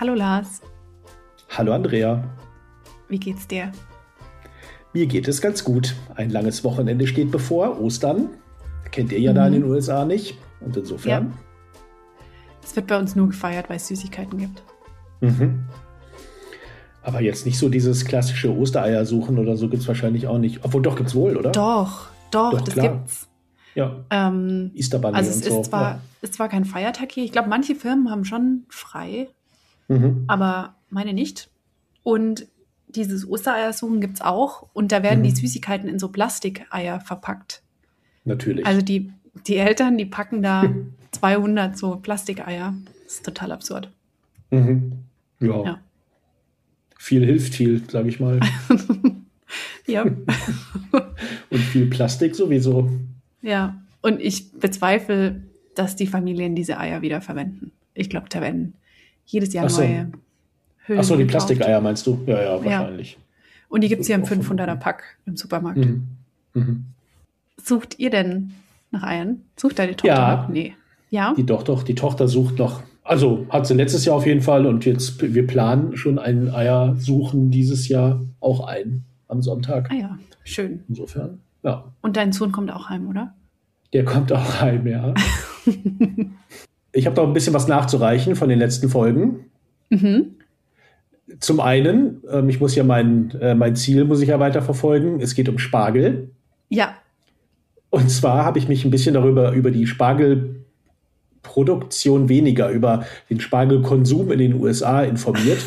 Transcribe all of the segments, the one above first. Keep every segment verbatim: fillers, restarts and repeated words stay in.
Hallo Lars. Hallo Andrea. Wie geht's dir? Mir geht es ganz gut. Ein langes Wochenende steht bevor, Ostern. Kennt ihr ja Mhm. da in den U S A nicht. Und insofern. Ja. Es wird bei uns nur gefeiert, weil es Süßigkeiten gibt. Mhm. Aber jetzt nicht so dieses klassische Ostereier suchen oder so gibt es wahrscheinlich auch nicht. Obwohl, doch, gibt's wohl, oder? Doch, doch, Doch, das klar. gibt's. Ja, Ähm, Easter Bunny also es und ist so. zwar, Ja. ist zwar kein Feiertag hier. Ich glaube, manche Firmen haben schon frei, Mhm. aber meine nicht. Und dieses Ostereiersuchen gibt's auch. Und da werden Mhm. die Süßigkeiten in so Plastikeier verpackt. Natürlich. Also die, die Eltern, die packen da zweihundert so Plastikeier. Das ist total absurd. Mhm. Ja. Ja. Viel hilft viel, sage ich mal. Ja. Und viel Plastik sowieso. Ja, und ich bezweifle, dass die Familien diese Eier wieder verwenden. Ich glaube, da werden jedes Jahr Ach so. neue Hüllen Ach so, die gekauft. Plastikeier meinst du? Ja, ja, wahrscheinlich. Und die gibt es hier im Das würde ich auch fünfhunderter vermuten. Pack im Supermarkt. Mhm. Mhm. Sucht ihr denn nach Eiern? Sucht deine Tochter? Ja. noch? Nee. Ja? Die doch, doch, die Tochter sucht noch. Also hat sie letztes Jahr auf jeden Fall und jetzt, wir planen schon ein Eier suchen dieses Jahr auch ein am Sonntag. Ah ja, schön. Insofern, ja. Und dein Sohn kommt auch heim, oder? Der kommt auch heim, ja. Ich habe noch ein bisschen was nachzureichen von den letzten Folgen. Mhm. Zum einen, ähm, ich muss ja mein, äh, mein Ziel muss ich ja weiter verfolgen. Es geht um Spargel. Ja. Und zwar habe ich mich ein bisschen darüber, über die Spargelproduktion weniger, über den Spargelkonsum in den U S A informiert.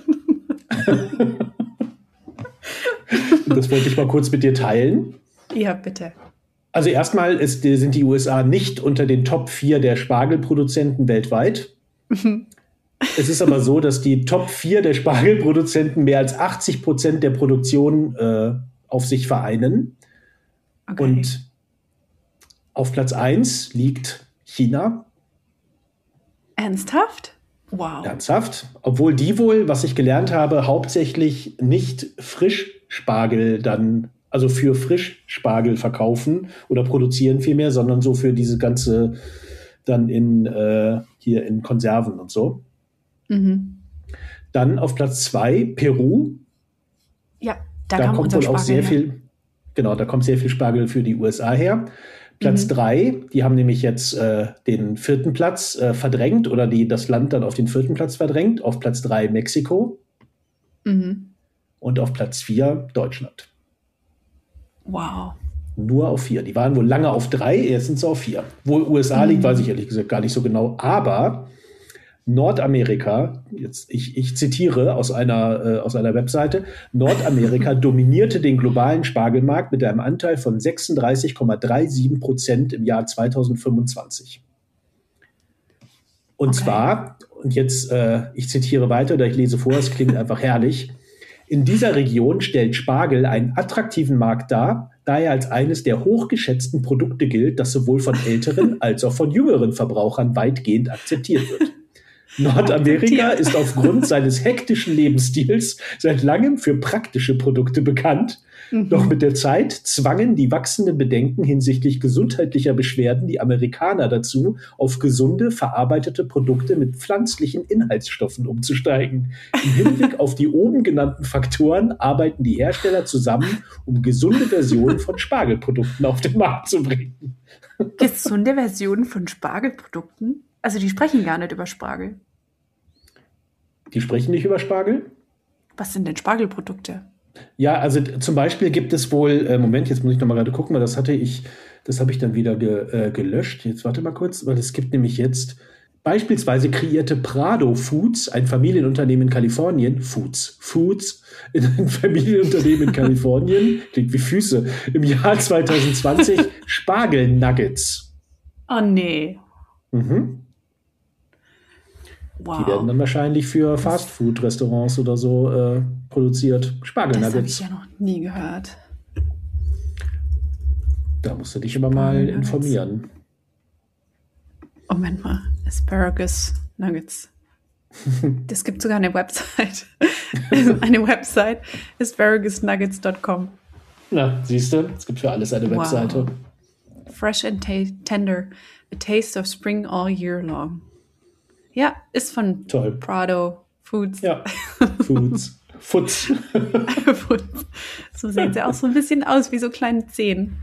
Und das wollte ich mal kurz mit dir teilen. Ja, bitte. Also erstmal ist, sind die U S A nicht unter den Top vier der Spargelproduzenten weltweit. Es ist aber so, dass die Top vier der Spargelproduzenten mehr als achtzig Prozent der Produktion äh, auf sich vereinen. Okay. Und auf Platz eins liegt China. Ernsthaft? Wow. Ernsthaft. Obwohl die wohl, was ich gelernt habe, hauptsächlich nicht Frischspargel dann, also für Frischspargel verkaufen oder produzieren vielmehr, sondern so für diese ganze dann in äh, hier in Konserven und so. Mhm. Dann auf Platz zwei Peru. Ja, da, Da kam kommt unser wohl auch Spargel sehr her. viel, genau, da kommt sehr viel Spargel für die U S A her. Platz Mhm. drei, die haben nämlich jetzt äh, den vierten Platz äh, verdrängt oder die, das Land dann auf den vierten Platz verdrängt. Auf Platz drei Mexiko Mhm. und auf Platz vier Deutschland. Wow. Nur auf vier. Die waren wohl lange auf drei, jetzt sind sie auf vier. Wo U S A liegt, weiß ich ehrlich gesagt gar nicht so genau. Aber Nordamerika, jetzt ich, ich zitiere aus einer, äh, aus einer Webseite, Nordamerika dominierte den globalen Spargelmarkt mit einem Anteil von sechsunddreißig Komma siebenunddreißig Prozent im Jahr zweitausendfünfundzwanzig. Und Okay. zwar, und jetzt, äh, ich zitiere weiter oder ich lese vor, es klingt einfach herrlich. In dieser Region stellt Spargel einen attraktiven Markt dar, da er als eines der hochgeschätzten Produkte gilt, das sowohl von älteren als auch von jüngeren Verbrauchern weitgehend akzeptiert wird. Nordamerika Akzeptiert. ist aufgrund seines hektischen Lebensstils seit langem für praktische Produkte bekannt. Mhm. Doch mit der Zeit zwangen die wachsenden Bedenken hinsichtlich gesundheitlicher Beschwerden die Amerikaner dazu, auf gesunde, verarbeitete Produkte mit pflanzlichen Inhaltsstoffen umzusteigen. Im Hinblick auf die oben genannten Faktoren arbeiten die Hersteller zusammen, um gesunde Versionen von Spargelprodukten auf den Markt zu bringen. Gesunde Versionen von Spargelprodukten? Also die sprechen gar nicht über Spargel. Die sprechen nicht über Spargel? Was sind denn Spargelprodukte? Ja, also d- zum Beispiel gibt es wohl, äh, Moment, jetzt muss ich noch mal gerade gucken, weil das hatte ich, das habe ich dann wieder ge, äh, gelöscht. Jetzt warte mal kurz, weil es gibt nämlich jetzt beispielsweise kreierte Prado Foods, ein Familienunternehmen in Kalifornien, Foods, Foods, ein Familienunternehmen in Kalifornien, klingt wie Füße, im Jahr zweitausendzwanzig Spargel-Nuggets. Oh nee. Mhm. Wow. Die werden dann wahrscheinlich für Fastfood-Restaurants oder so äh, produziert. Das habe ich Spargel-Nuggets. ja noch nie gehört. Da musst du dich aber mal Spargel-Nuggets. informieren. Moment mal. Asparagus Nuggets. Das gibt sogar eine Website. Eine Website. asparagus nuggets dot com. Na, siehst du, es gibt für alles eine Wow. Webseite. Fresh and ta- tender. A taste of spring all year long. Ja, ist von Toll. Prado Foods. Ja, Foods. Foods. Foods. So sehen sie auch so ein bisschen aus wie so kleine Zehen.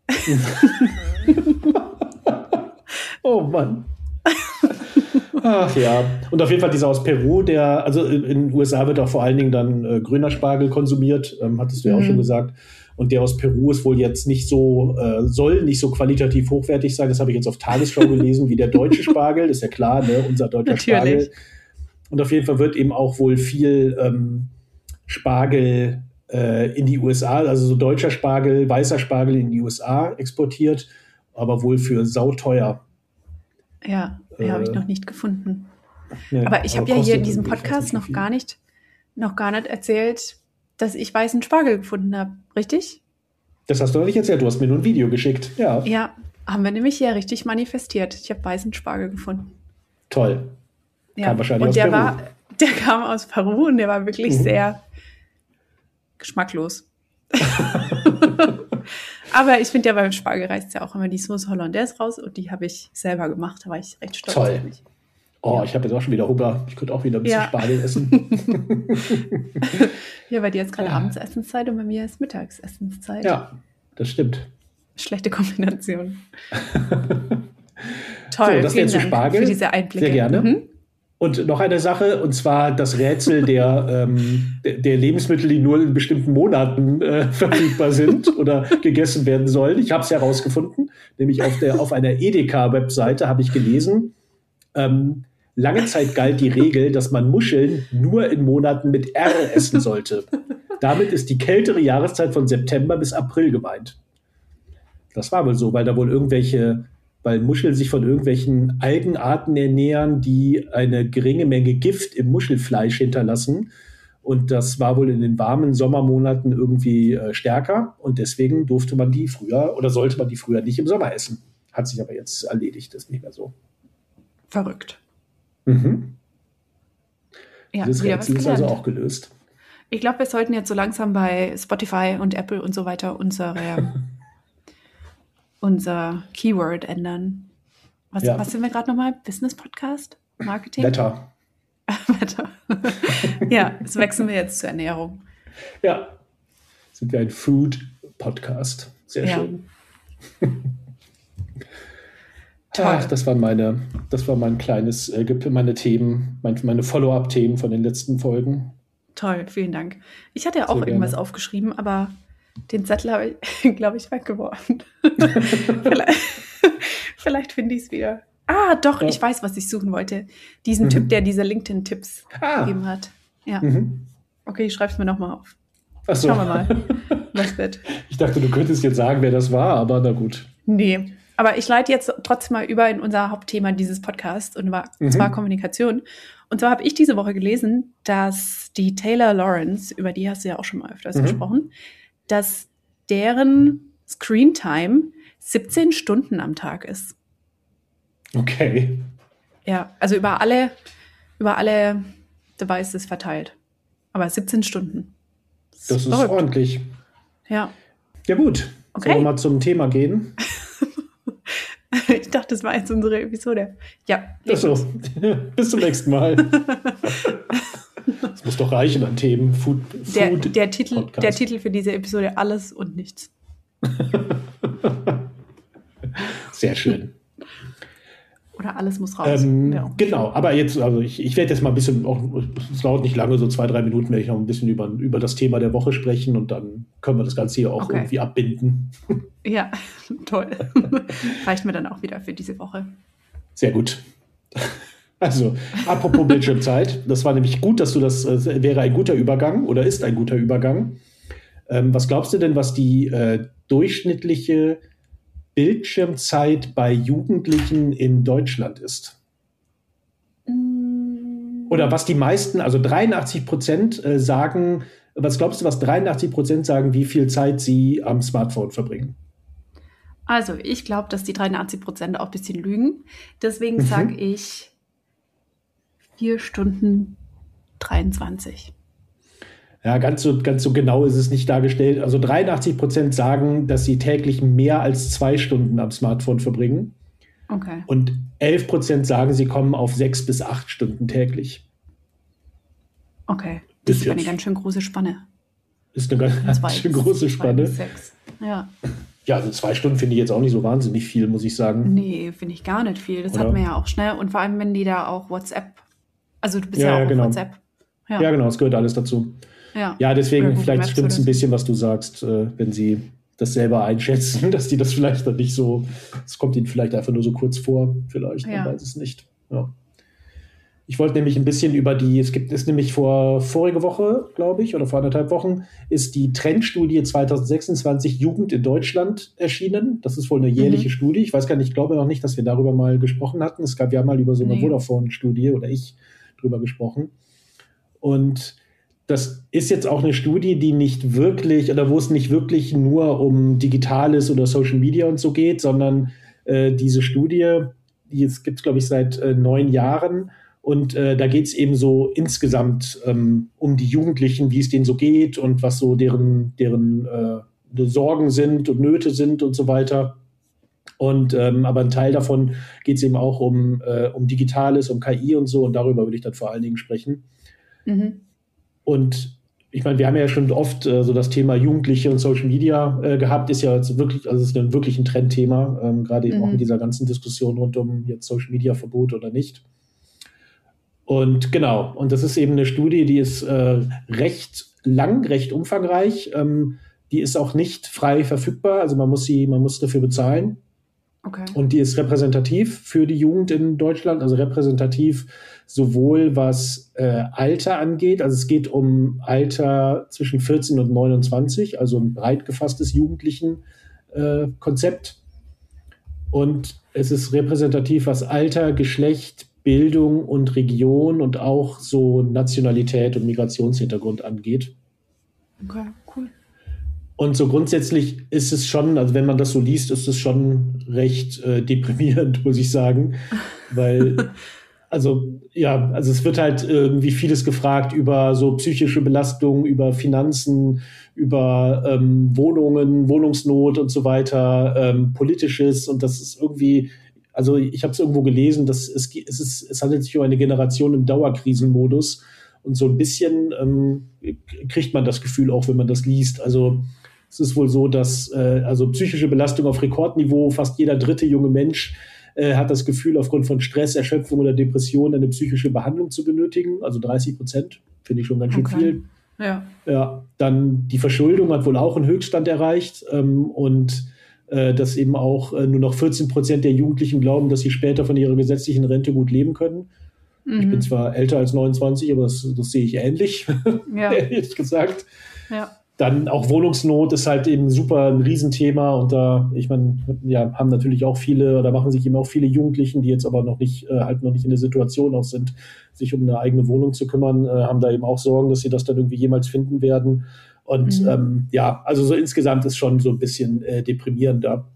Oh Mann. Ach ja. Und auf jeden Fall dieser aus Peru, der, also in den U S A wird auch vor allen Dingen dann äh, grüner Spargel konsumiert, ähm, hattest du ja auch Mhm. schon gesagt. Und der aus Peru ist wohl jetzt nicht so, äh, soll nicht so qualitativ hochwertig sein. Das habe ich jetzt auf Tagesschau gelesen, wie der deutsche Spargel. Das ist ja klar, ne? Unser deutscher Natürlich. Spargel. Und auf jeden Fall wird eben auch wohl viel ähm, Spargel äh, in die U S A, also so deutscher Spargel, weißer Spargel in die U S A exportiert, aber wohl für sauteuer. Ja, Äh, ja, habe ich noch nicht gefunden. Ne, Aber ich habe ja kostet hier in diesem irgendwie, ich weiß Podcast nicht, wie noch viel. gar nicht, noch gar nicht erzählt, dass ich weißen Spargel gefunden habe. Richtig? Das hast du noch nicht erzählt, du hast mir nur ein Video geschickt. Ja, Ja, haben wir nämlich hier richtig manifestiert. Ich habe weißen Spargel gefunden. toll. Ja. Kam wahrscheinlich und aus der Peru. war, der kam aus Peru und der war wirklich Mhm. sehr geschmacklos. Aber ich finde ja beim Spargel reißt ja auch immer die Sauce Hollandaise raus und die habe ich selber gemacht. Da war ich recht stolz Toll. auf mich. Oh, Ja. ich habe jetzt auch schon wieder Hunger. Ich könnte auch wieder ein bisschen Ja. Spargel essen. Ja, bei dir ist gerade Ja. Abendsessenszeit und bei mir ist Mittagsessenszeit. Ja, das stimmt. Schlechte Kombination. So, Toll, das vielen jetzt zu Dank Spargel. für diese Einblicke. Sehr gerne. Mhm. Und noch eine Sache, und zwar das Rätsel der, ähm, der, der Lebensmittel, die nur in bestimmten Monaten äh, verfügbar sind oder gegessen werden sollen. Ich habe es herausgefunden, nämlich auf, der, auf einer Edeka-Webseite habe ich gelesen, ähm, lange Zeit galt die Regel, dass man Muscheln nur in Monaten mit R essen sollte. Damit ist die kältere Jahreszeit von September bis April gemeint. Das war wohl so, weil da wohl irgendwelche, weil Muscheln sich von irgendwelchen Algenarten ernähren, die eine geringe Menge Gift im Muschelfleisch hinterlassen. Und das war wohl in den warmen Sommermonaten irgendwie äh, stärker. Und deswegen durfte man die früher oder sollte man die früher nicht im Sommer essen. Hat sich aber jetzt erledigt, das ist nicht mehr so. Verrückt. Mhm. Ja, Dieses wieder was Rätsel ist gelernt. also auch gelöst. Ich glaube, wir sollten jetzt so langsam bei Spotify und Apple und so weiter unsere, unser Keyword ändern. Was, Ja. was sind wir gerade nochmal? Business-Podcast? Marketing? Wetter. Wetter. Ja, das wechseln wir jetzt zur Ernährung. Ja. Sind wir ein Food-Podcast. Sehr Ja. schön. Toll. Ach, das waren meine, das war mein kleines, äh, Gep- meine Themen, mein, meine Follow-up-Themen von den letzten Folgen. Toll, vielen Dank. Ich hatte ja auch Sehr irgendwas gerne. aufgeschrieben, aber den Zettel habe ich, glaube ich, weggeworfen. vielleicht vielleicht finde ich es wieder. Ah, doch, Ja. ich weiß, was ich suchen wollte. Diesen Mhm. Typ, der diese LinkedIn-Tipps Ah. gegeben hat. Ja, Mhm. okay, ich schreibe es mir nochmal auf. Ach so. Schauen wir mal, was wird. Ich dachte, du könntest jetzt sagen, wer das war, aber na gut. Nee, aber ich leite jetzt trotzdem mal über in unser Hauptthema dieses Podcasts, und zwar, Mhm. zwar Kommunikation. Und zwar habe ich diese Woche gelesen, dass die Taylor Lawrence, über die hast du ja auch schon mal öfters Mhm. gesprochen, dass deren Screentime siebzehn Stunden am Tag ist. Okay. Ja, also über alle, über alle Devices verteilt. Aber siebzehn Stunden. Das ist verrückt. ordentlich. Ja. Ja gut. Okay. Sollen wir mal zum Thema gehen? Ich dachte, das war jetzt unsere Episode. Ja. Ach so. Bis zum nächsten Mal. Das muss doch reichen an Themen. Food, Der, Food der, Titel, Podcast. der Titel für diese Episode: Alles und Nichts. Sehr schön. Oder alles muss raus. Ähm, Ja. Genau, aber jetzt, also ich, ich werde jetzt mal ein bisschen, auch, es dauert nicht lange, so zwei, drei Minuten, werde ich noch ein bisschen über, über das Thema der Woche sprechen und dann können wir das Ganze hier auch Okay. irgendwie abbinden. Ja, toll. Reicht mir dann auch wieder für diese Woche. Sehr gut. Also, apropos Bildschirmzeit, das war nämlich gut, dass du das, äh, wäre ein guter Übergang oder ist ein guter Übergang. Ähm, was glaubst du denn, was die äh, durchschnittliche Bildschirmzeit bei Jugendlichen in Deutschland ist? Oder was die meisten, also dreiundachtzig Prozent äh, sagen, was glaubst du, was dreiundachtzig Prozent sagen, wie viel Zeit sie am Smartphone verbringen? Also, ich glaube, dass die dreiundachtzig Prozent auch ein bisschen lügen. Deswegen Mhm. sage ich vier Stunden dreiundzwanzig. Ja, ganz so, ganz so genau ist es nicht dargestellt. Also dreiundachtzig Prozent sagen, dass sie täglich mehr als zwei Stunden am Smartphone verbringen. Okay. Und elf Prozent sagen, sie kommen auf sechs bis acht Stunden täglich. Okay, das Ist ist aber eine jetzt- ganz schön große Spanne. Ist eine ganz Zwei schön bis- große zwei Spanne. bis sechs. Ja, Ja, also zwei Stunden finde ich jetzt auch nicht so wahnsinnig viel, muss ich sagen. nee, finde ich gar nicht viel. Das Oder? hat man ja auch schnell. Und vor allem, wenn die da auch WhatsApp, also du bist Ja, ja, ja, auch genau. auf WhatsApp. Ja, Ja, genau, es gehört alles dazu. ja. Ja, Oder deswegen, Google vielleicht Maps stimmt es oder ein so. bisschen, was du sagst, äh, wenn sie das selber einschätzen, dass die das vielleicht dann nicht so, es kommt ihnen vielleicht einfach nur so kurz vor, vielleicht, man Ja. weiß es nicht. Ja. Ich wollte nämlich ein bisschen über die, es gibt es nämlich vor vorige Woche, glaube ich, oder vor anderthalb Wochen, ist die Trendstudie zwanzig sechsundzwanzig Jugend in Deutschland erschienen. Das ist wohl eine jährliche Mhm. Studie. Ich weiß gar nicht, ich glaube noch nicht, dass wir darüber mal gesprochen hatten. Es gab ja mal über so eine Nee. Vodafone-Studie oder ich drüber gesprochen. Und das ist jetzt auch eine Studie, die nicht wirklich, oder wo es nicht wirklich nur um Digitales oder Social Media und so geht, sondern äh, diese Studie, die gibt es, glaube ich, seit äh, neun Jahren. Und äh, da geht es eben so insgesamt ähm, um die Jugendlichen, wie es denen so geht und was so deren, deren äh, Sorgen sind und Nöte sind und so weiter. Und ähm, aber ein Teil davon geht es eben auch um, äh, um Digitales, um K I und so. Und darüber würde ich dann vor allen Dingen sprechen. Mhm. Und ich meine, wir haben ja schon oft äh, so das Thema Jugendliche und Social Media äh, gehabt, ist ja jetzt wirklich, also ist ein wirklich ein Trendthema, ähm, gerade eben Mhm. auch mit dieser ganzen Diskussion rund um jetzt Social Media Verbot oder nicht. Und genau, und das ist eben eine Studie, die ist äh, recht lang, recht umfangreich. Ähm, die ist auch nicht frei verfügbar, also man muss sie, man muss dafür bezahlen. Okay. Und die ist repräsentativ für die Jugend in Deutschland, also repräsentativ sowohl was äh, Alter angeht, also es geht um Alter zwischen vierzehn und neunundzwanzig, also ein breit gefasstes Jugendlichen-Konzept. Und es ist repräsentativ, was Alter, Geschlecht, Bildung und Region und auch so Nationalität und Migrationshintergrund angeht. Okay, cool. Und so grundsätzlich ist es schon, also wenn man das so liest, ist es schon recht äh, deprimierend, muss ich sagen. Weil, also, ja, also es wird halt irgendwie vieles gefragt über so psychische Belastung, über Finanzen, über ähm, Wohnungen, Wohnungsnot und so weiter, ähm, Politisches. Und das ist irgendwie, also ich habe es irgendwo gelesen, dass es, es, ist, es handelt sich um eine Generation im Dauerkrisenmodus. Und so ein bisschen ähm, kriegt man das Gefühl auch, wenn man das liest. Also es ist wohl so, dass äh, also psychische Belastung auf Rekordniveau, fast jeder dritte junge Mensch äh, hat das Gefühl, aufgrund von Stress, Erschöpfung oder Depression eine psychische Behandlung zu benötigen. Also dreißig Prozent, finde ich schon ganz schön Okay. viel. Ja. Ja, dann die Verschuldung hat wohl auch einen Höchststand erreicht ähm, und äh, dass eben auch äh, nur noch vierzehn Prozent der Jugendlichen glauben, dass sie später von ihrer gesetzlichen Rente gut leben können. Mhm. Ich bin zwar älter als neunundzwanzig, aber das, das sehe ich ähnlich, Ja. ehrlich gesagt. Ja. Dann auch Wohnungsnot ist halt eben super ein Riesenthema und da, ich meine, ja, haben natürlich auch viele, oder machen sich eben auch viele Jugendlichen, die jetzt aber noch nicht, äh, halt noch nicht in der Situation auch sind, sich um eine eigene Wohnung zu kümmern, äh, haben da eben auch Sorgen, dass sie das dann irgendwie jemals finden werden. Und Mhm. ähm, ja, also so insgesamt ist schon so ein bisschen äh, deprimierender.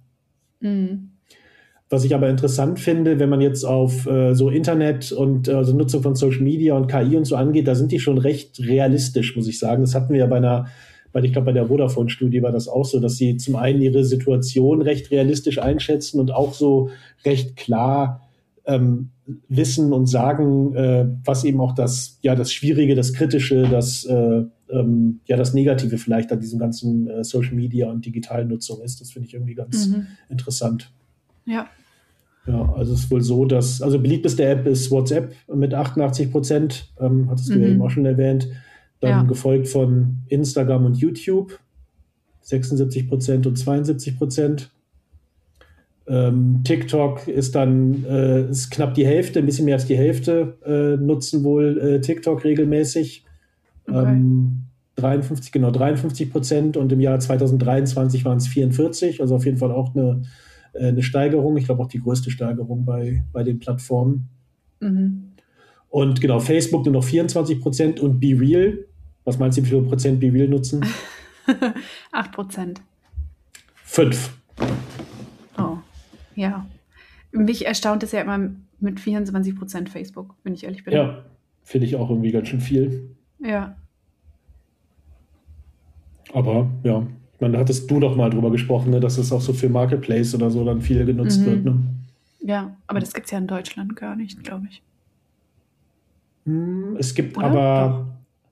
Mhm. Was ich aber interessant finde, wenn man jetzt auf äh, so Internet und also Nutzung von Social Media und K I und so angeht, da sind die schon recht realistisch, muss ich sagen. Das hatten wir ja bei einer, bei, ich glaube, bei der Vodafone-Studie war das auch so, dass sie zum einen ihre Situation recht realistisch einschätzen und auch so recht klar ähm, wissen und sagen, äh, was eben auch das, ja, das Schwierige, das Kritische, das, äh, ähm, ja, das Negative vielleicht an diesem ganzen äh, Social Media und digitalen Nutzung ist. Das finde ich irgendwie ganz Mhm. interessant. Ja. Ja, also es ist wohl so, dass, also beliebteste App ist WhatsApp mit achtundachtzig Prozent, ähm, hattest du ja Mhm. eben auch schon erwähnt. Dann Ja. gefolgt von Instagram und YouTube, sechsundsiebzig Prozent und zweiundsiebzig Prozent. Ähm, TikTok ist dann äh, ist knapp die Hälfte, ein bisschen mehr als die Hälfte äh, nutzen wohl äh, TikTok regelmäßig. Okay. Ähm, dreiundfünfzig, genau, dreiundfünfzig Prozent und im Jahr zweitausenddreiundzwanzig waren es vierundvierzig, also auf jeden Fall auch eine, äh, eine Steigerung. Ich glaube auch die größte Steigerung bei, bei den Plattformen. Mhm. Und genau, Facebook nur noch vierundzwanzig Prozent und BeReal. Was meinst du, wie viel Prozent BeReal nutzen? acht Prozent. Fünf. Oh. Ja. Mich erstaunt es ja immer mit vierundzwanzig Prozent Facebook, wenn ich ehrlich bin. Ja, finde ich auch irgendwie ganz schön viel. Ja. Aber ja, ich meine, da hattest du doch mal drüber gesprochen, ne, dass es auch so für Marketplace oder so dann viel genutzt Mhm. wird. Ne? Ja, aber das gibt es ja in Deutschland gar nicht, glaube ich. Hm, Es gibt Oder? aber,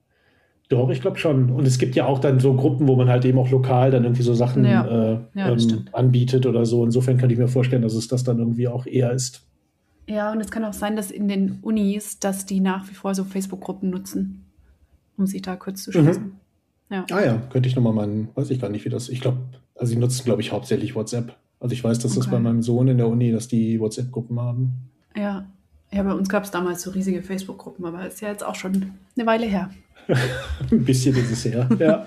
Doch, ich glaube schon. Und es gibt ja auch dann so Gruppen, wo man halt eben auch lokal dann irgendwie so Sachen Ja. äh, Ja, das ähm, stimmt. anbietet oder so. Insofern kann ich mir vorstellen, dass es das dann irgendwie auch eher ist. Ja, und es kann auch sein, dass in den Unis, dass die nach wie vor so Facebook-Gruppen nutzen, um sich da kurz zu schließen. Mhm. Ja. Ah ja, könnte ich nochmal meinen, weiß ich gar nicht, wie das, ich glaube, also sie nutzen, glaube ich, hauptsächlich WhatsApp. Also ich weiß, dass das Okay. bei meinem Sohn in der Uni, dass die WhatsApp-Gruppen haben. Ja. Ja, bei uns gab es damals so riesige Facebook-Gruppen, aber ist ja jetzt auch schon eine Weile her. Ein bisschen ist es her, ja.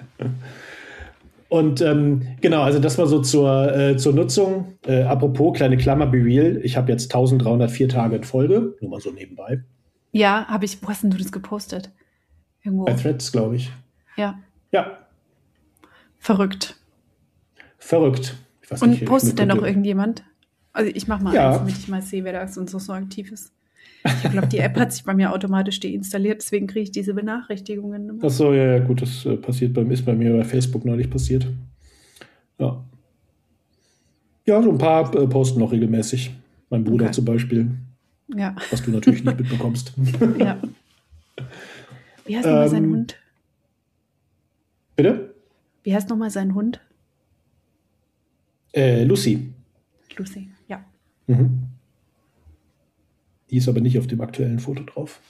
Und ähm, genau, also das war so zur, äh, zur Nutzung. Äh, apropos, kleine Klammer, Be Real. Ich habe jetzt eintausenddreihundertvier Tage in Folge, nur mal so nebenbei. Ja, habe ich, wo hast denn du das gepostet? Irgendwo. Bei Threads, glaube ich. Ja, Ja, verrückt. verrückt. Ich weiß Und nicht, postet ich denn noch könnte- irgendjemand? Also ich mache mal Ja. eins, damit ich mal sehe, wer da sonst noch so aktiv ist. Ich glaube, die App hat sich bei mir automatisch deinstalliert, deswegen kriege ich diese Benachrichtigungen immer. Ach so, ja, ja, gut, das äh, passiert bei, ist bei mir bei Facebook neulich passiert. Ja. Ja, so ein paar äh, posten noch regelmäßig. Mein Bruder Okay. zum Beispiel, Ja, was du natürlich nicht mitbekommst. ja. Wie heißt nochmal sein Ähm, Hund? Bitte? Wie heißt nochmal sein Hund? Äh, Lucy. Lucy, ja. Mhm. Die ist aber nicht auf dem aktuellen Foto drauf.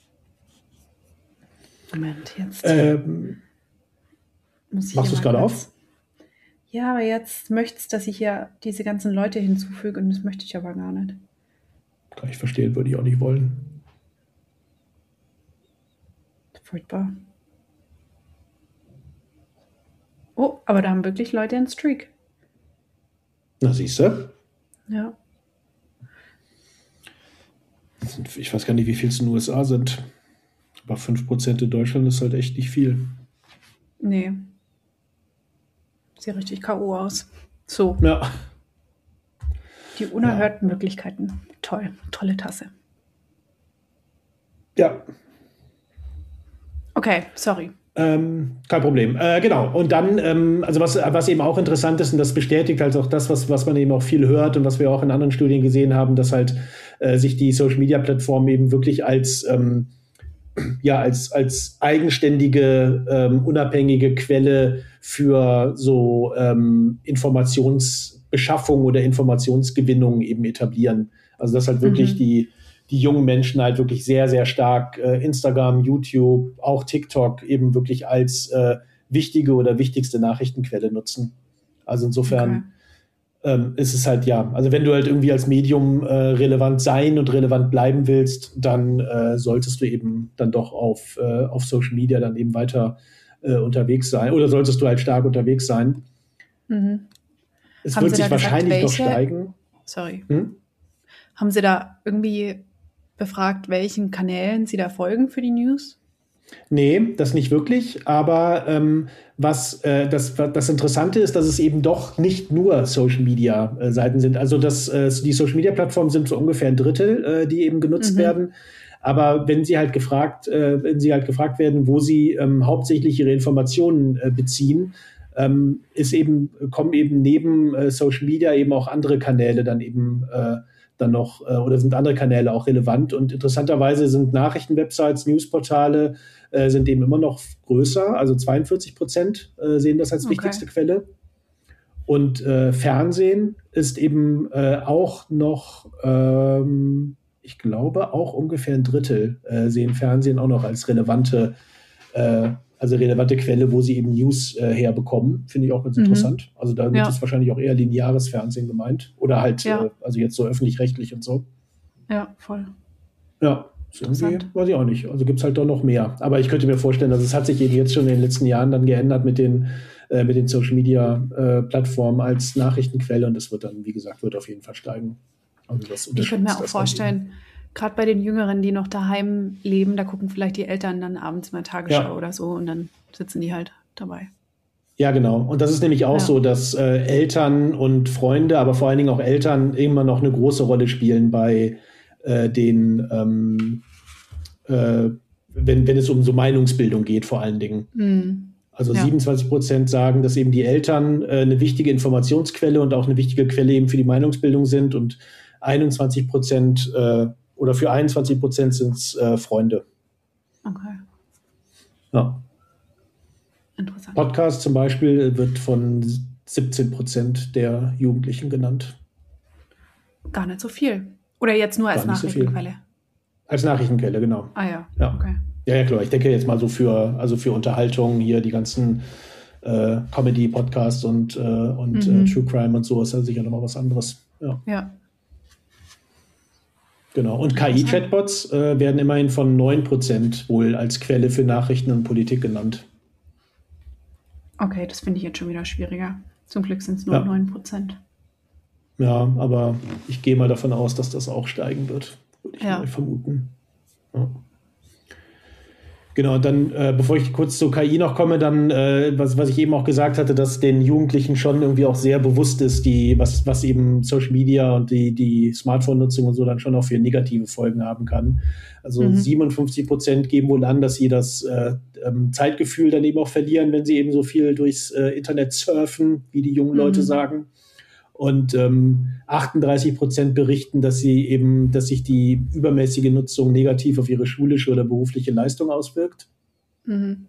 Moment, jetzt Ähm, muss ich machst hier du's mal gerade kurz- Ja, aber jetzt möchtest dass ich hier diese ganzen Leute hinzufüge und das möchte ich aber gar nicht. kann ich verstehen, würde ich auch nicht wollen. Furchtbar. Oh, aber da haben wirklich Leute einen Streak. Na, siehst du? Ja. Ich weiß gar nicht, wie viel es in den U S A sind. Aber fünf Prozent in Deutschland ist halt echt nicht viel. Nee. Sieht richtig K O aus. So, Ja. die unerhörten Möglichkeiten. Toll, tolle Tasse. Ja, Okay, sorry. Ähm, kein Problem. Äh, genau. Und dann, ähm, also was, was eben auch interessant ist, und das bestätigt halt auch das, was, was man eben auch viel hört und was wir auch in anderen Studien gesehen haben, dass halt äh, sich die Social-Media-Plattformen eben wirklich als, ähm, ja, als, als eigenständige, ähm, unabhängige Quelle für so ähm, Informationsbeschaffung oder Informationsgewinnung eben etablieren. Also dass halt wirklich Mhm. die die jungen Menschen halt wirklich sehr, sehr stark äh, Instagram, YouTube, auch TikTok eben wirklich als äh, wichtige oder wichtigste Nachrichtenquelle nutzen. Also insofern Okay. ähm, ist es halt ja, also wenn du halt irgendwie als Medium äh, relevant sein und relevant bleiben willst, dann äh, solltest du eben dann doch auf, äh, auf Social Media dann eben weiter äh, unterwegs sein oder solltest du halt stark unterwegs sein. Mhm. Es Haben wird Sie sich da gesagt, wahrscheinlich noch welche- steigen. Sorry. Hm? Haben Sie da irgendwie befragt, welchen Kanälen Sie da folgen für die News? Nee, das nicht wirklich. Aber ähm, was äh, das, das Interessante ist, dass es eben doch nicht nur Social-Media-Seiten sind. Also das, äh, die Social-Media-Plattformen sind so ungefähr ein Drittel, äh, die eben genutzt Mhm. werden. Aber wenn sie halt gefragt, äh, wenn sie halt gefragt werden, wo sie ähm, hauptsächlich ihre Informationen äh, beziehen, ähm, ist eben, kommen eben neben äh, Social Media eben auch andere Kanäle dann eben äh, dann noch äh, oder sind andere Kanäle auch relevant. Und interessanterweise sind Nachrichtenwebsites, Newsportale äh, sind eben immer noch größer. Also zweiundvierzig Prozent äh, sehen das als Okay. wichtigste Quelle. Und äh, Fernsehen ist eben äh, auch noch, ähm, ich glaube, auch ungefähr ein Drittel äh, sehen Fernsehen auch noch als relevante, äh, also relevante Quelle, wo sie eben News äh, herbekommen. Finde ich auch ganz Mhm. interessant. Also da Ja. ist wahrscheinlich auch eher lineares Fernsehen gemeint. Oder halt, Ja. äh, also jetzt so öffentlich-rechtlich und so. Ja, voll. Ja, ist irgendwie, Interessant. weiß ich auch nicht. Also gibt es halt doch noch mehr. Aber ich könnte mir vorstellen, dass es hat sich eben jetzt schon in den letzten Jahren dann geändert mit den, äh, mit den Social Media äh, Plattformen als Nachrichtenquelle und das wird dann, wie gesagt, wird auf jeden Fall steigen. Also das Ich könnte mir unterstützt auch das dann vorstellen, gerade bei den Jüngeren, die noch daheim leben, da gucken vielleicht die Eltern dann abends mal Tagesschau Ja. oder so und dann sitzen die halt dabei. eben. Ja, genau. Und das ist nämlich auch Ja. so, dass äh, Eltern und Freunde, aber vor allen Dingen auch Eltern immer noch eine große Rolle spielen bei äh, den, ähm, äh, wenn, wenn es um so Meinungsbildung geht, vor allen Dingen. Mhm. Also Ja. siebenundzwanzig Prozent sagen, dass eben die Eltern äh, eine wichtige Informationsquelle und auch eine wichtige Quelle eben für die Meinungsbildung sind und einundzwanzig Prozent äh, oder für einundzwanzig Prozent sind es äh, Freunde. Okay. Ja. Interessant. Podcast zum Beispiel wird von siebzehn Prozent der Jugendlichen genannt. Gar nicht so viel. Oder jetzt nur als Gar nicht so viel. Nachrichtenquelle? Als Nachrichtenquelle, genau. Ah ja, Ja. okay. Ja, ja, klar. Ich denke jetzt mal so für, also für Unterhaltung hier die ganzen äh, Comedy-Podcasts und, äh, und Mhm. äh, True Crime und so ist ja sicher nochmal was anderes. Ja, Ja. genau. Und K I-Chatbots äh, werden immerhin von neun Prozent wohl als Quelle für Nachrichten und Politik genannt. Okay, das finde ich jetzt schon wieder schwieriger. Zum Glück sind es nur Ja. neun Prozent. Ja, aber ich gehe mal davon aus, dass das auch steigen wird. Würde ich Ja. mal vermuten. Ja. Genau, und dann, äh, bevor ich kurz zur K I noch komme, dann, äh, was, was ich eben auch gesagt hatte, dass den Jugendlichen schon irgendwie auch sehr bewusst ist, die, was, was eben Social Media und die, die Smartphone-Nutzung und so dann schon auch für negative Folgen haben kann. Also Mhm. siebenundfünfzig Prozent geben wohl an, dass sie das äh, ähm, Zeitgefühl dann eben auch verlieren, wenn sie eben so viel durchs äh, Internet surfen, wie die jungen Mhm. Leute sagen. Und ähm, achtunddreißig Prozent berichten, dass sie eben, dass sich die übermäßige Nutzung negativ auf ihre schulische oder berufliche Leistung auswirkt. Mhm.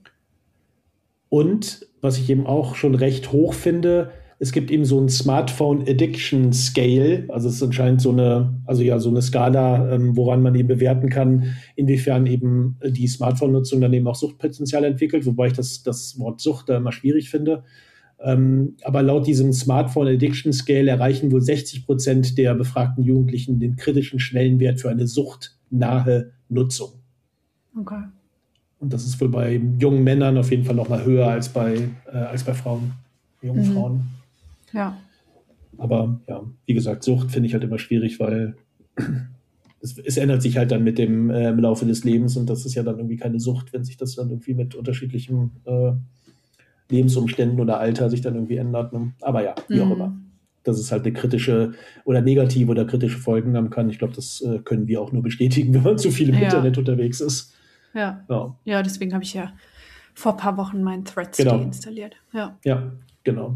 Und was ich eben auch schon recht hoch finde, es gibt eben so ein Smartphone Addiction Scale, also es ist anscheinend so eine, also ja, so eine Skala, ähm, woran man eben bewerten kann, inwiefern eben die Smartphone-Nutzung dann eben auch Suchtpotenzial entwickelt, wobei ich das, das Wort Sucht da immer schwierig finde. Ähm, aber laut diesem Smartphone Addiction Scale erreichen wohl sechzig Prozent der befragten Jugendlichen den kritischen Schwellenwert für eine suchtnahe Nutzung. Okay. Und das ist wohl bei jungen Männern auf jeden Fall noch mal höher als bei, äh, als bei Frauen, jungen Mhm. Frauen. Ja. Aber ja, wie gesagt, Sucht finde ich halt immer schwierig, weil es, es ändert sich halt dann mit dem äh, im Laufe des Lebens und das ist ja dann irgendwie keine Sucht, wenn sich das dann irgendwie mit unterschiedlichen äh, Lebensumständen oder Alter sich dann irgendwie ändert. Ne? Aber ja, wie auch Mhm. immer. Dass es halt eine kritische oder negative oder kritische Folgen haben kann. Ich glaube, das äh, können wir auch nur bestätigen, wenn man zu viel im Ja. Internet unterwegs ist. Ja. Ja, Ja, deswegen habe ich ja vor ein paar Wochen meinen Threads Genau. deinstalliert. Ja. ja, genau.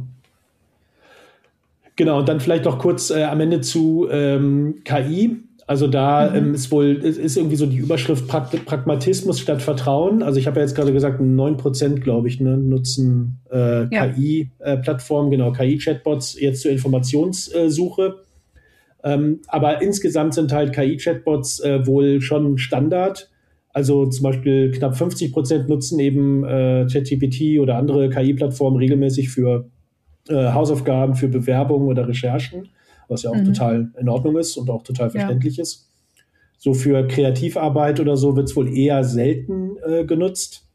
Genau, und dann vielleicht noch kurz äh, am Ende zu ähm, K I. Also da Mhm. ähm, ist wohl, ist, ist irgendwie so die Überschrift Prag- Pragmatismus statt Vertrauen. Also ich habe ja jetzt gerade gesagt, neun Prozent, glaube ich, ne, nutzen äh, Ja. K I-Plattformen, genau, K I-Chatbots jetzt zur Informationssuche. Ähm, aber insgesamt sind halt K I-Chatbots äh, wohl schon Standard. Also zum Beispiel knapp fünfzig Prozent nutzen eben äh, ChatGPT oder andere K I-Plattformen regelmäßig für äh, Hausaufgaben, für Bewerbungen oder Recherchen, was ja auch Mhm. total in Ordnung ist und auch total Ja. verständlich ist. So für Kreativarbeit oder so wird es wohl eher selten äh, genutzt.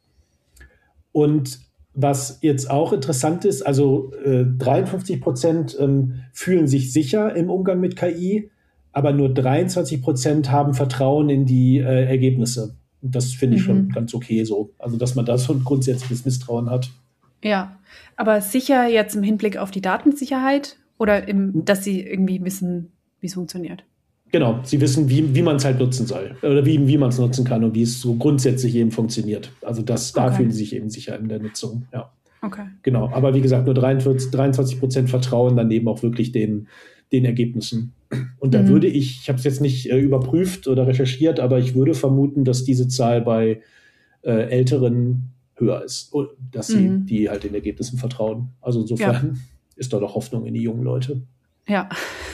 Und was jetzt auch interessant ist, also äh, dreiundfünfzig Prozent ähm, fühlen sich sicher im Umgang mit K I, aber nur dreiundzwanzig Prozent haben Vertrauen in die äh, Ergebnisse. Und das finde ich Mhm. schon ganz okay so. Also, dass man da so ein grundsätzliches Misstrauen hat. Ja. Aber sicher jetzt im Hinblick auf die Datensicherheit oder im, dass sie irgendwie wissen, wie es funktioniert. Genau, sie wissen, wie, wie man es halt nutzen soll oder wie, wie man es nutzen kann und wie es so grundsätzlich eben funktioniert. Also das, da Okay. fühlen sie sich eben sicher in der Nutzung. Ja, Okay. genau. Aber wie gesagt, nur dreiundvierzig, dreiundzwanzig Prozent vertrauen dann eben auch wirklich den, den Ergebnissen. Und da Mhm. würde ich, ich habe es jetzt nicht äh, überprüft oder recherchiert, aber ich würde vermuten, dass diese Zahl bei äh, Älteren höher ist, oh, dass sie Mhm. die halt den Ergebnissen vertrauen. Also insofern ist da doch Hoffnung in die jungen Leute. Ja.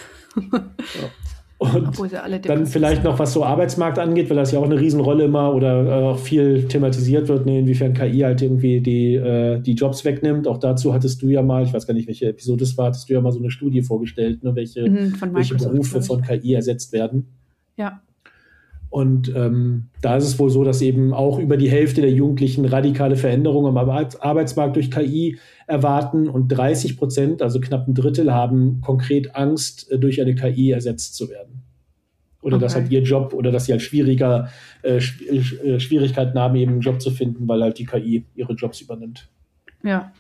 Ja. Und Obwohl sie alle dann depressiv vielleicht sind. noch, was so Arbeitsmarkt angeht, weil das ja auch eine Riesenrolle immer oder äh, auch viel thematisiert wird, ne, inwiefern K I halt irgendwie die, äh, die Jobs wegnimmt. Auch dazu hattest du ja mal, ich weiß gar nicht, welche Episode es war, hattest du ja mal so eine Studie vorgestellt, ne, welche, Mhm, von welche Microsoft, Berufe glaub ich. von K I ersetzt werden. Ja. Und ähm, da ist es wohl so, dass eben auch über die Hälfte der Jugendlichen radikale Veränderungen am Arbeits- Arbeitsmarkt durch K I erwarten und dreißig Prozent, also knapp ein Drittel, haben konkret Angst, äh, durch eine K I ersetzt zu werden. Oder dass Okay. halt ihr Job oder dass sie halt schwieriger äh, Schw- äh, Schwierigkeiten haben, eben einen Job zu finden, weil halt die K I ihre Jobs übernimmt. Ja.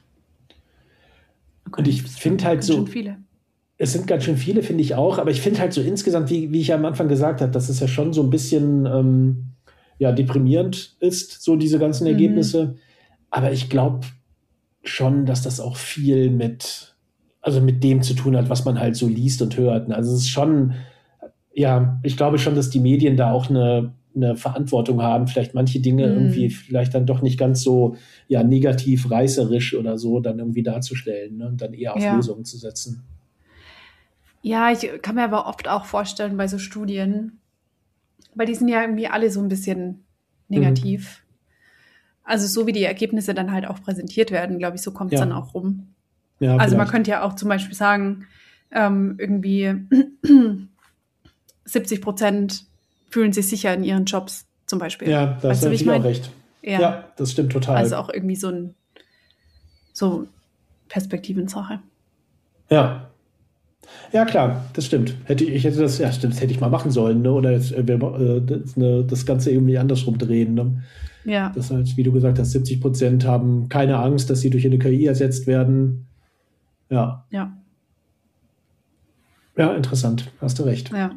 Okay, Und ich das sind finde halt ganz so, schön viele. es sind ganz schön viele, finde ich auch, aber ich finde halt so insgesamt, wie, wie ich ja am Anfang gesagt habe, dass es ja schon so ein bisschen ähm, ja, deprimierend ist, so diese ganzen Mhm. Ergebnisse. Aber ich glaube schon, dass das auch viel mit, also mit dem zu tun hat, was man halt so liest und hört. Also es ist schon, ja, ich glaube schon, dass die Medien da auch eine, eine Verantwortung haben, vielleicht manche Dinge Mhm. irgendwie vielleicht dann doch nicht ganz so ja, negativ, reißerisch oder so dann irgendwie darzustellen, ne? Und dann eher auf Ja. Lösungen zu setzen. Ja, ich kann mir aber oft auch vorstellen bei so Studien, weil die sind ja irgendwie alle so ein bisschen negativ. Also so wie die Ergebnisse dann halt auch präsentiert werden, glaube ich, so kommt es Ja. dann auch rum. Ja, Also man vielleicht. könnte ja auch zum Beispiel sagen, ähm, irgendwie siebzig Prozent fühlen sich sicher in ihren Jobs zum Beispiel. Ja, da Weißt hast du, du wie ich natürlich auch meine? recht. Ja. Ja, das stimmt total. Also auch irgendwie so ein so Perspektivensache. Ja. Ja, klar, das stimmt. Hätte ich, ich hätte das, ja, stimmt, das hätte ich mal machen sollen, ne? Oder jetzt, äh, wir, äh, das, ne, das Ganze irgendwie andersrum drehen. Ne? Ja. Das halt, wie du gesagt hast, siebzig Prozent haben keine Angst, dass sie durch eine K I ersetzt werden. Ja. Ja. Ja, interessant. Hast du recht. Ja.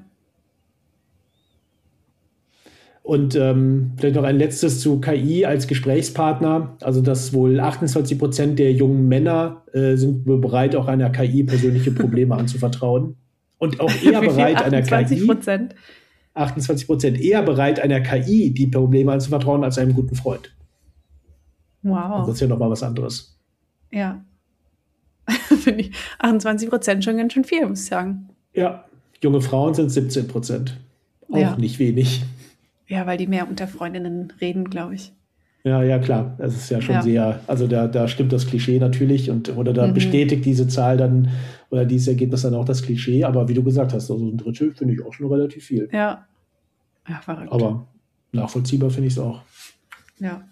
Und ähm, vielleicht noch ein letztes zu K I als Gesprächspartner. Also, dass wohl achtundzwanzig Prozent der jungen Männer äh, sind wohl bereit, auch einer K I persönliche Probleme anzuvertrauen. Und auch eher Wie viel? bereit, einer K achtundzwanzig I, Prozent. achtundzwanzig Prozent eher bereit, einer K I die Probleme anzuvertrauen, als einem guten Freund. Also Wow. das ist ja nochmal was anderes. Ja. Finde ich achtundzwanzig Prozent schon ganz schön viel, muss ich sagen. Ja, junge Frauen sind siebzehn Prozent. Auch Ja. nicht wenig. Ja, weil die mehr unter Freundinnen reden, glaube ich. Ja, ja, klar. Das ist ja schon Ja. sehr, also da, da stimmt das Klischee natürlich und oder da Mhm. bestätigt diese Zahl dann oder dieses Ergebnis dann auch das Klischee. Aber wie du gesagt hast, also ein Drittel finde ich auch schon relativ viel. Ja. Ja, verrückt. Aber nachvollziehbar finde ich es auch. Ja.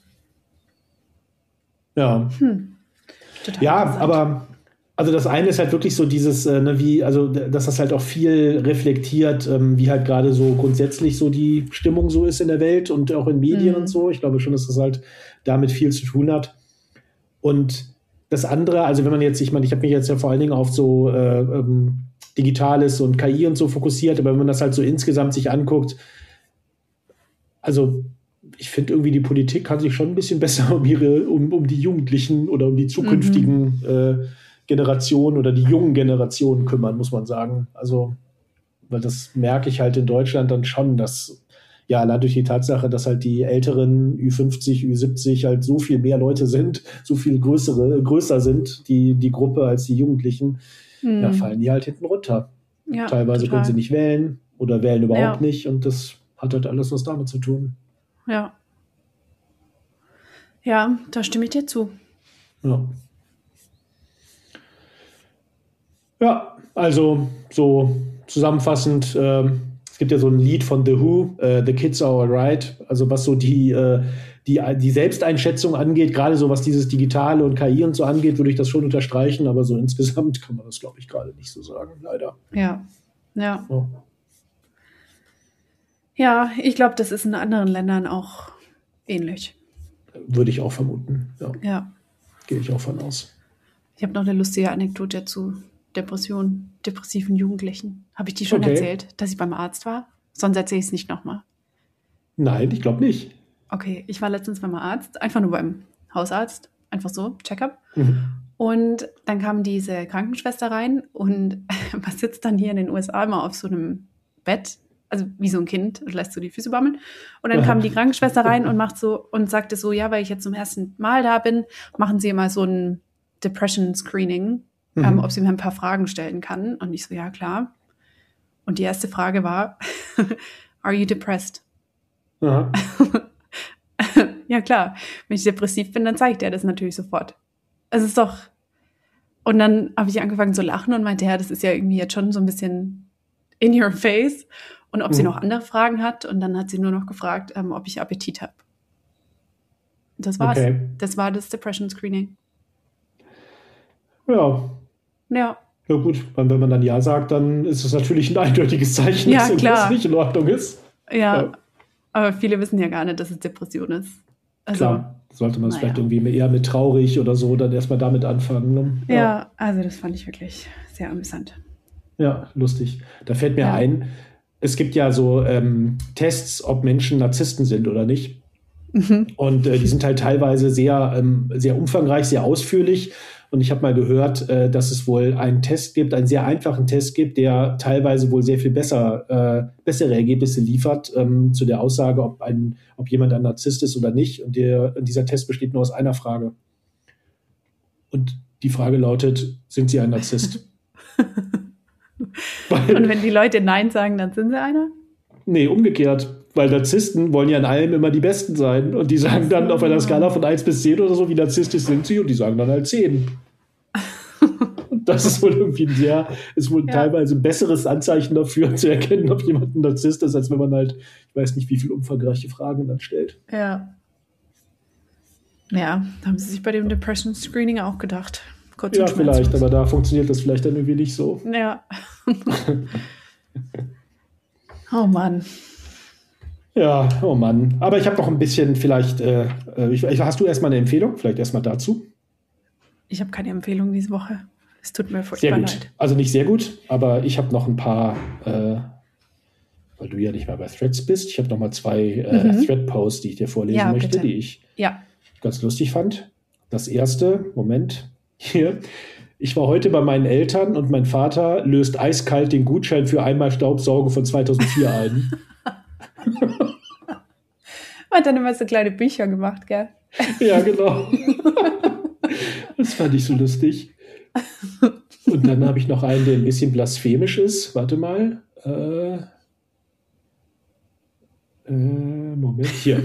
Ja, Hm. Total ja, interessant. aber also das eine ist halt wirklich so dieses, äh, ne, wie, also d- dass das halt auch viel reflektiert, ähm, wie halt gerade so grundsätzlich so die Stimmung so ist in der Welt und auch in Medien Mhm. und so. Ich glaube schon, dass das halt damit viel zu tun hat. Und das andere, also wenn man jetzt, ich meine, ich habe mich jetzt ja vor allen Dingen auf so äh, ähm, Digitales und K I und so fokussiert, aber wenn man das halt so insgesamt sich anguckt, also ich finde irgendwie, die Politik kann sich schon ein bisschen besser um ihre, um, um die Jugendlichen oder um die zukünftigen äh, Generationen oder die jungen Generationen kümmern, muss man sagen. Also, weil das merke ich halt in Deutschland dann schon, dass ja, allein durch die Tatsache, dass halt die älteren Ü fünfzig, Ü siebzig halt so viel mehr Leute sind, so viel größere, größer sind, die, die Gruppe als die Jugendlichen, Mhm. ja, fallen die halt hinten runter. Ja, Teilweise total. können sie nicht wählen oder wählen überhaupt Ja. nicht und das hat halt alles was damit zu tun. Ja. Ja, da stimme ich dir zu. Ja. Ja, also so zusammenfassend, ähm, es gibt ja so ein Lied von The Who, äh, The Kids Are Alright, also was so die, äh, die, die Selbsteinschätzung angeht, gerade so was dieses Digitale und K I und so angeht, würde ich das schon unterstreichen, aber so insgesamt kann man das, glaube ich, gerade nicht so sagen, leider. Ja. Ja. Ja. Ja, ich glaube, das ist in anderen Ländern auch ähnlich. Würde ich auch vermuten. Ja, Ja. gehe ich auch von aus. Ich habe noch eine lustige Anekdote zu Depressionen, depressiven Jugendlichen. Habe ich die schon Okay. erzählt, dass ich beim Arzt war? Sonst erzähle ich es nicht nochmal. Nein, ich glaube nicht. Okay, ich war letztens beim Arzt, einfach nur beim Hausarzt, einfach so, Check-up. Mhm. Und dann kam diese Krankenschwester rein und man sitzt dann hier in den U S A immer auf so einem Bett, also wie so ein Kind, und lässt so die Füße bammeln. Und dann Aha. kam die Krankenschwester rein und macht so und sagte so, ja, weil ich jetzt zum ersten Mal da bin, machen Sie immer so ein Depression Screening, Mhm. ähm, ob sie mir ein paar Fragen stellen kann. Und ich so, ja, klar. Und die erste Frage war, are you depressed? Aha. Ja, klar. Wenn ich depressiv bin, dann zeigt er das natürlich sofort. Es ist doch. Und dann habe ich angefangen zu lachen und meinte, ja, das ist ja irgendwie jetzt schon so ein bisschen in your face. Und ob sie Mhm. noch andere Fragen hat. Und dann hat sie nur noch gefragt, ähm, ob ich Appetit habe. Das war's. Okay. Das war das Depression Screening. Ja. Ja, Ja gut, weil wenn man dann Ja sagt, dann ist es natürlich ein eindeutiges Zeichen, Ja, dass irgendwas klar. nicht in Ordnung ist. ja. Ja. Aber viele wissen ja gar nicht, dass es Depression ist. Also, Klar, sollte man es naja. vielleicht irgendwie eher mit traurig oder so dann erstmal damit anfangen. Ne? Ja, also das fand ich wirklich sehr amüsant. Ja, lustig. Da fällt mir Ja. ein, es gibt ja so ähm, Tests, ob Menschen Narzissten sind oder nicht. Mhm. Und äh, die sind halt teilweise sehr, ähm, sehr umfangreich, sehr ausführlich. Und ich habe mal gehört, äh, dass es wohl einen Test gibt, einen sehr einfachen Test gibt, der teilweise wohl sehr viel besser, äh, bessere Ergebnisse liefert ähm, zu der Aussage, ob, ein, ob jemand ein Narzisst ist oder nicht. Und der, dieser Test besteht nur aus einer Frage. Und die Frage lautet, sind Sie ein Narzisst? Weil, Und wenn die Leute Nein sagen, dann sind sie einer? Nee, umgekehrt. Weil Narzissten wollen ja in allem immer die Besten sein. Und die sagen dann auf einer Skala von eins bis zehn oder so, wie narzisstisch sind sie? Und die sagen dann halt zehn. Und das ist wohl irgendwie ein sehr, ist wohl ja. teilweise ein besseres Anzeichen dafür, zu erkennen, ob jemand ein Narzisst ist, als wenn man halt, ich weiß nicht, wie viele umfangreiche Fragen dann stellt. Ja. Ja, haben sie sich bei dem Depression Screening auch gedacht. Kurz ja, vielleicht, aber da funktioniert das vielleicht dann irgendwie nicht so. Ja. Oh Mann. Ja, oh Mann. Aber ich habe noch ein bisschen vielleicht, äh, ich, hast du erstmal eine Empfehlung? Vielleicht erstmal dazu? Ich habe keine Empfehlung diese Woche. Es tut mir furchtbar leid. Sehr gut. Also nicht sehr gut, aber ich habe noch ein paar, äh, weil du ja nicht mehr bei Threads bist, ich habe noch mal zwei äh, mhm. Thread-Posts, die ich dir vorlesen ja, möchte, bitte. die ich ja. ganz lustig fand. Das erste, Moment, hier. Ich war heute bei meinen Eltern und mein Vater löst eiskalt den Gutschein für einmal Staubsaugen von zweitausendvier ein. Hat dann immer so kleine Bücher gemacht, gell? Ja, genau. Das fand ich so lustig. Und dann habe ich noch einen, der ein bisschen blasphemisch ist. Warte mal. Äh, äh, Moment, hier.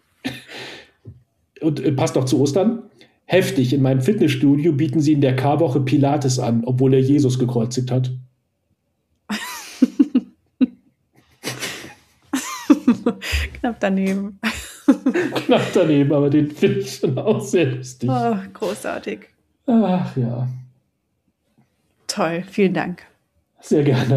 Und äh, passt auch zu Ostern. Heftig, in meinem Fitnessstudio bieten sie in der Karwoche Pilates an, obwohl er Jesus gekreuzigt hat. Knapp daneben. Knapp daneben, aber den finde ich schon auch sehr lustig. Oh, großartig. Ach ja. Toll, vielen Dank. Sehr gerne.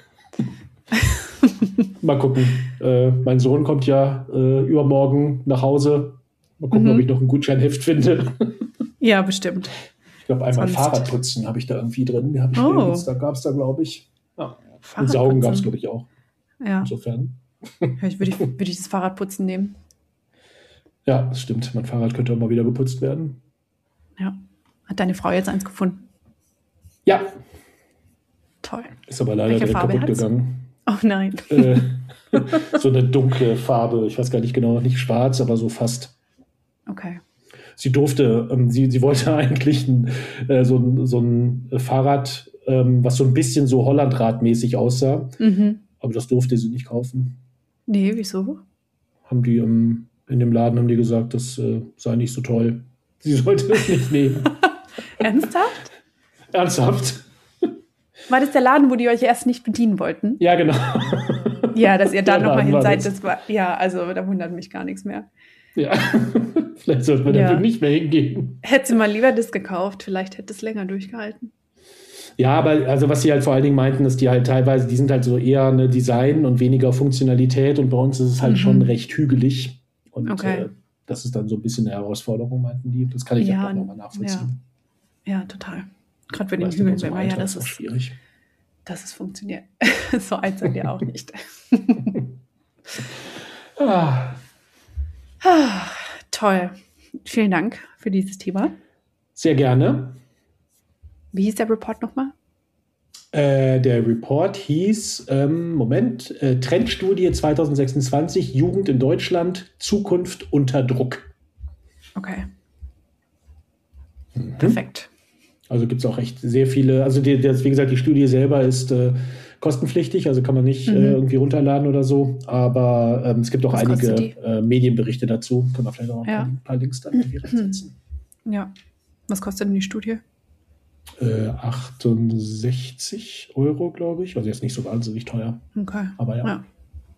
Mal gucken. Äh, mein Sohn kommt ja äh, übermorgen nach Hause. Mal gucken, mhm. ob ich noch ein Gutscheinheft finde. Ja, bestimmt. Ich glaube, einmal Sonst. Fahrradputzen habe ich da irgendwie drin. Hab ich oh. Da gab es da, glaube ich. Ja. Und Saugen gab es, glaube ich, auch. Ja. Insofern. Ich würde ich, würd ich das Fahrradputzen nehmen. Ja, das stimmt. Mein Fahrrad könnte auch mal wieder geputzt werden. Ja. Hat deine Frau jetzt eins gefunden? Ja. Toll. Ist aber leider Welche direkt Farbe kaputt hat's? gegangen. Oh nein. Äh, so eine dunkle Farbe. Ich weiß gar nicht genau, nicht schwarz, aber so fast. Okay. Sie durfte, ähm, sie, sie wollte eigentlich ein, äh, so, ein, so ein Fahrrad, ähm, was so ein bisschen so Hollandradmäßig aussah. Mhm. Aber das durfte sie nicht kaufen. Nee, wieso? Haben die ähm, in dem Laden haben die gesagt, das äh, sei nicht so toll. Sie sollte das nicht nehmen. Ernsthaft? Ernsthaft? War das der Laden, wo die euch erst nicht bedienen wollten? Ja, genau. Ja, dass ihr da Der nochmal Laden hin war seid, das. das war, ja, also da wundert mich gar nichts mehr. Ja, vielleicht sollte man Ja. dafür nicht mehr hingehen. Hätte sie mal lieber das gekauft, vielleicht hätte es länger durchgehalten. Ja, aber also was sie halt vor allen Dingen meinten, ist die halt teilweise, die sind halt so eher eine Design und weniger Funktionalität und bei uns ist es halt Mhm. schon recht hügelig. Und Okay. äh, das ist dann so ein bisschen eine Herausforderung, meinten die. Das kann ich Ja, ja auch nochmal nachvollziehen. Ja, total. Gerade bei den Weißt du, Hügeln, in so wenn einem man ja, Alter das ist auch ist, schwierig. dass es funktioniert. So alt seid ihr auch nicht. Ah, Ah, toll. Vielen Dank für dieses Thema. sehr gerne. Wie hieß der Report nochmal? Äh, der Report hieß, ähm, Moment, äh, Trendstudie zwanzig sechsundzwanzig, Jugend in Deutschland, Zukunft unter Druck. Okay, Mhm. perfekt. Also gibt es auch echt sehr viele, also die, das, wie gesagt, die Studie selber ist äh, kostenpflichtig, also kann man nicht Mhm. äh, irgendwie runterladen oder so, aber ähm, es gibt auch Was einige kostet die? äh, Medienberichte dazu, können wir vielleicht auch Ja. ein paar Links dann irgendwie reinsetzen. Ja. Was kostet denn die Studie? Äh, achtundsechzig Euro, glaube ich, also jetzt nicht so wahnsinnig teuer, Okay. aber ja. Ja.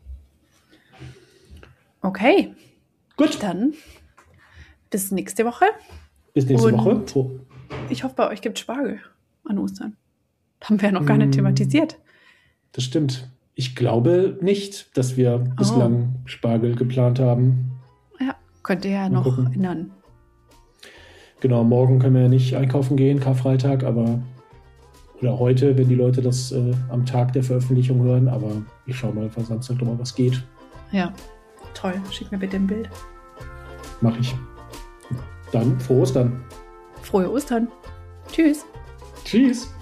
Okay, Gut, dann bis nächste Woche. bis nächste Und- Woche. Oh. Ich hoffe, bei euch gibt es Spargel an Ostern. Haben wir ja noch gar nicht Mm. thematisiert. Das stimmt. Ich glaube nicht, dass wir bislang Spargel geplant haben. Ja, könnt ihr ja Mal noch gucken. ändern. Genau, morgen können wir ja nicht einkaufen gehen, Karfreitag, aber oder heute, wenn die Leute das äh, am Tag der Veröffentlichung hören, aber ich schaue mal, was Samstag nochmal was geht. Ja, toll. Schick mir bitte ein Bild. Mache ich. Dann frohe Ostern. Frohe Ostern. Tschüss. Tschüss.